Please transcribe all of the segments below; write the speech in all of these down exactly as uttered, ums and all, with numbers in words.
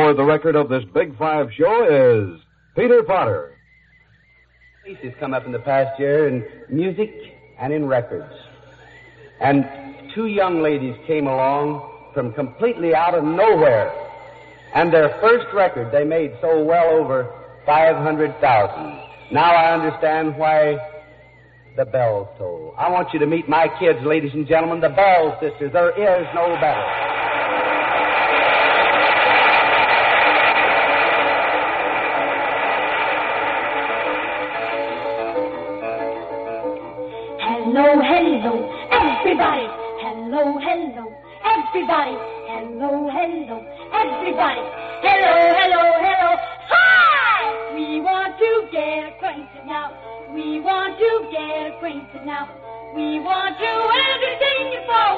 aboard the record of this Big Five show is Peter Potter. Has come up in the past year in music and in records. And two young ladies came along from completely out of nowhere. And their first record they made sold well over five hundred thousand. Now I understand why the bells toll. I want you to meet my kids, ladies and gentlemen, the Bell Sisters. There is no better. Hello, hello, everybody. Hello, hello, everybody. Hello, hello, everybody. Hello, hello, hello. Hi! We want to get acquainted now. We want to get acquainted now. We want to entertain you for a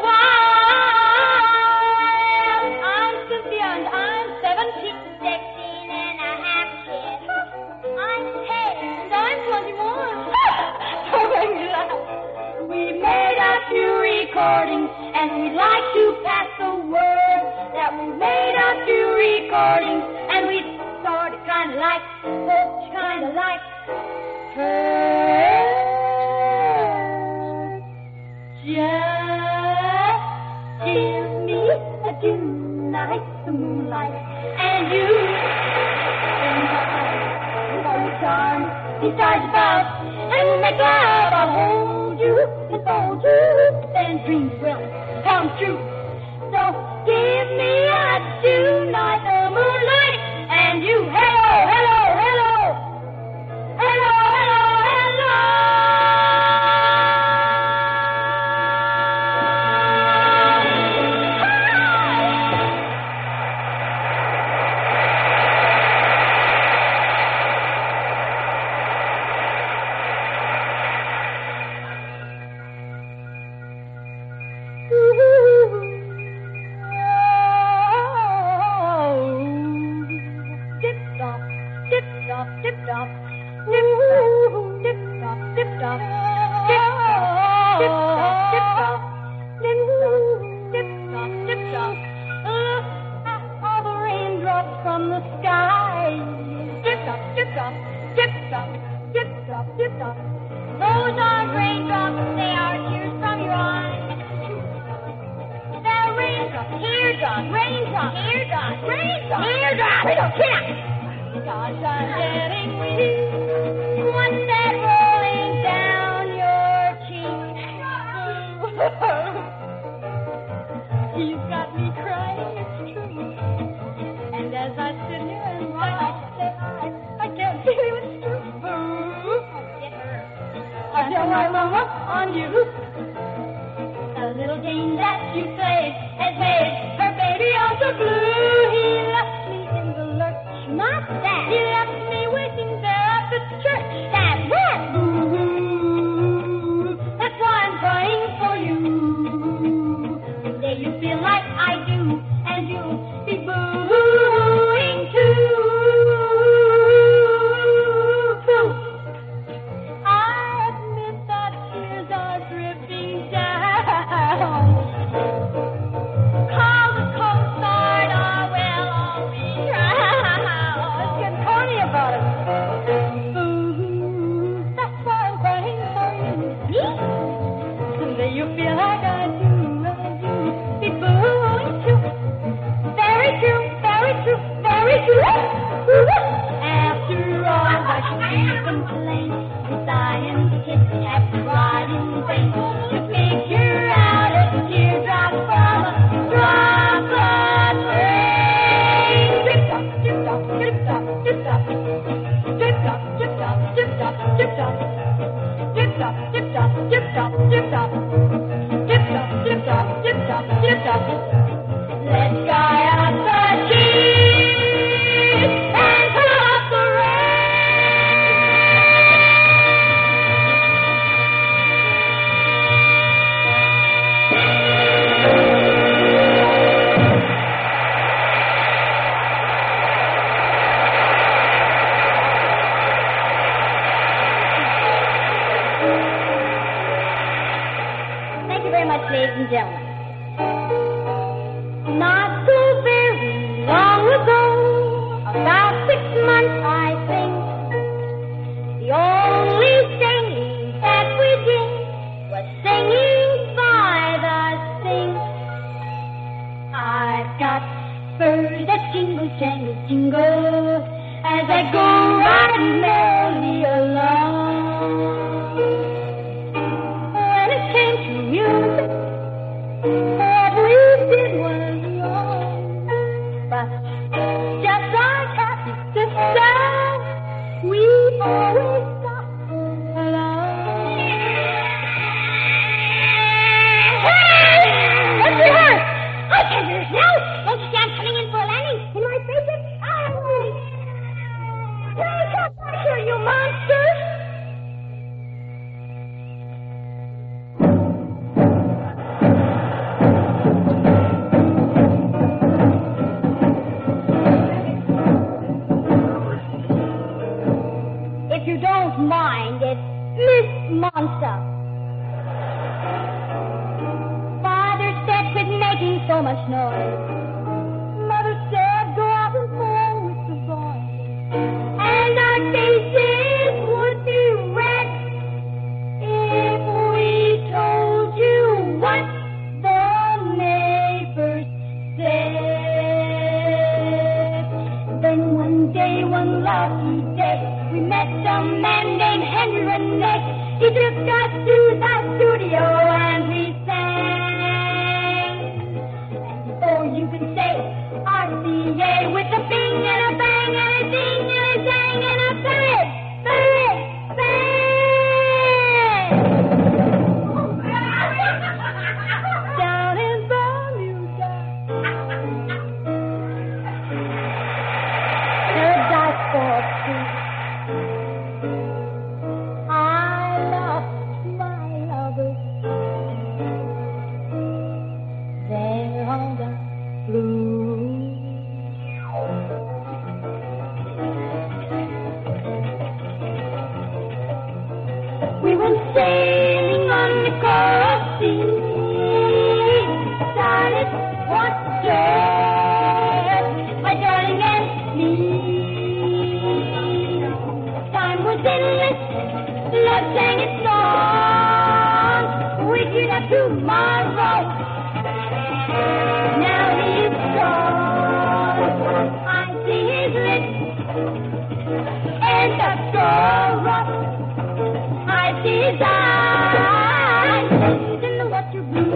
while. I'm Cynthia and I'm seventeen. Sixteen and a half kids. I'm ten and I'm twenty-one. Don't make me laugh. We made a few recordings and we'd like to pass the word that we made a few recordings and we sort of kind of like, folks kind of like her. Just give me a tonight, the moonlight, and you in my eyes, all the charm, these stars about, and we'll make love, I'll hold you, and fold you, then dreams will come true. So give me a tonight, the moonlight, and you, hello, hello, hello, hello, hello, hello. bells that jingle, jangle, jingle as I go riding merrily along. When it came to music, at least it was wrong. But just like happy sisters, we always got along. What's the hurt? I can't hear it now. Don't you see I'm coming in for a landing? In my faces? I'm ready. Take up back here, you monsters! If you don't mind, it's Miss Monster. Father said quit making so much noise. Mother said go out and play with the boys. And our faces would be red if we told you what the neighbors said. Then one day, one lucky day, we met a man named Henry Renee. He took us to the studio and we sang. And oh, you can say R C A with a bing and a bang and a ding and a dang and a bang, bang, bang. Down in Bermuda, paradise for two. I lost my lover there on the blue. We went sailing on the coral sea, started water, my darling and me. Time was endless, love sang its song. We could have tomorrow. Now he is gone. I see his lips and the sorrow. I see his eyes in the water blue.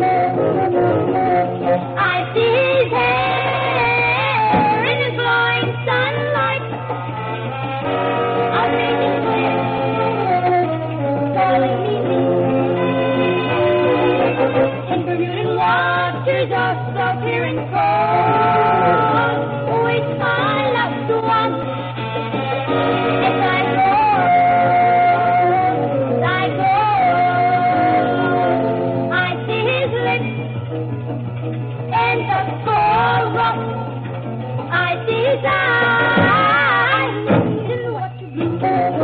I see his hair in the glowing sunlight. I'll make it clear, calling me near. In Bermudan waters are so clear and cold. Oh, it's my loved one. As I go, as I go, I see his lips and the coral. I see his eyes in the water blue.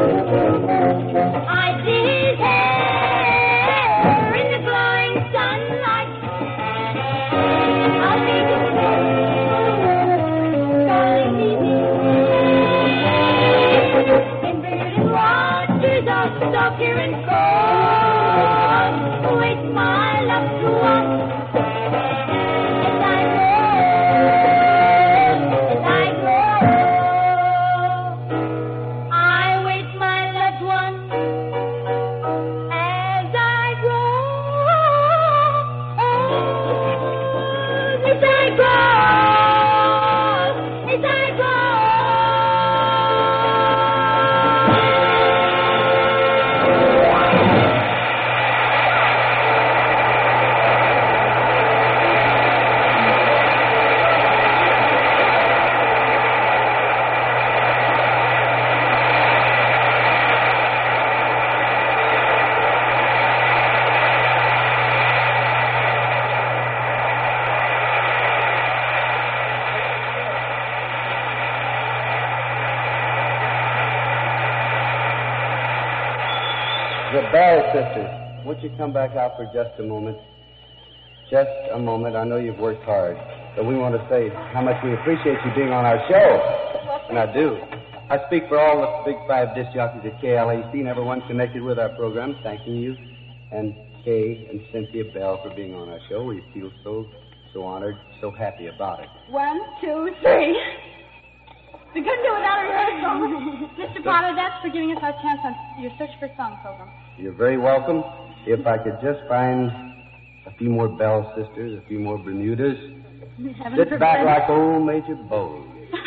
I see his hair in the glowing sunlight. I'll make it clear, calling me near. In Bermudan waters are so clear and cold. Oh, it's my loved one. As I go, as I go, I wait my loved one. As I go, as I go, as I go. The Bell Sisters, won't you come back out for just a moment? Just a moment. I know you've worked hard, but we want to say how much we appreciate you being on our show. And I do. I speak for all the big five disc jockeys at K L A C and everyone connected with our program, thanking you, and Kay and Cynthia Bell for being on our show. We feel so so honored, so happy about it. One, two, three. We couldn't do it without a rehearsal. Mister Potter, that's for giving us our chance on your Search for Song program. You're very welcome. If I could just find a few more Bell sisters, a few more Bermudas. Sit back like old Major Bowles.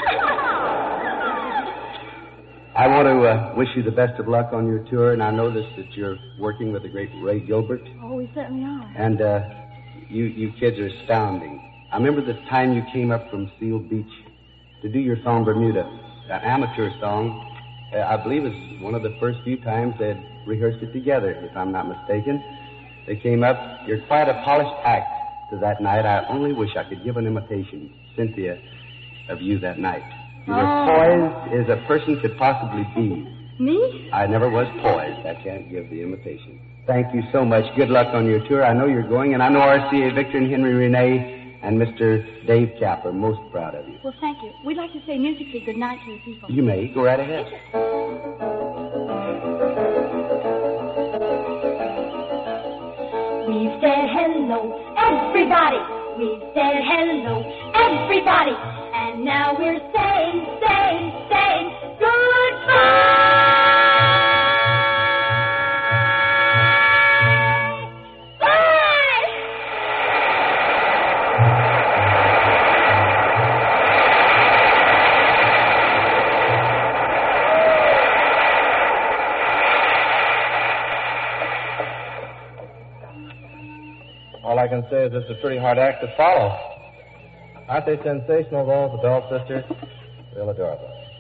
I want to uh, wish you the best of luck on your tour, and I noticed that you're working with the great Ray Gilbert. Oh, we certainly are. And uh, you, you kids are astounding. I remember the time you came up from Seal Beach to do your song Bermuda, an amateur song. Uh, I believe it's one of the first few times they'd rehearsed it together, if I'm not mistaken. They came up. You're quite a polished act to that night. I only wish I could give an imitation, Cynthia, of you that night. You were Oh. poised as a person could possibly be. Me? I never was poised. I can't give the imitation. Thank you so much. Good luck on your tour. I know you're going, and I know R C A Victor and Henry Renee and Mister Dave Cap are most proud of you. Well, thank you. We'd like to say musically good night to you people. You may. Go right ahead. We said hello, everybody. We said hello, everybody. And now we're saying, saying, saying goodbye. Bye! All I can say is it's a pretty hard act to follow. Aren't they sensational, though, the Bell sisters? Real adorable.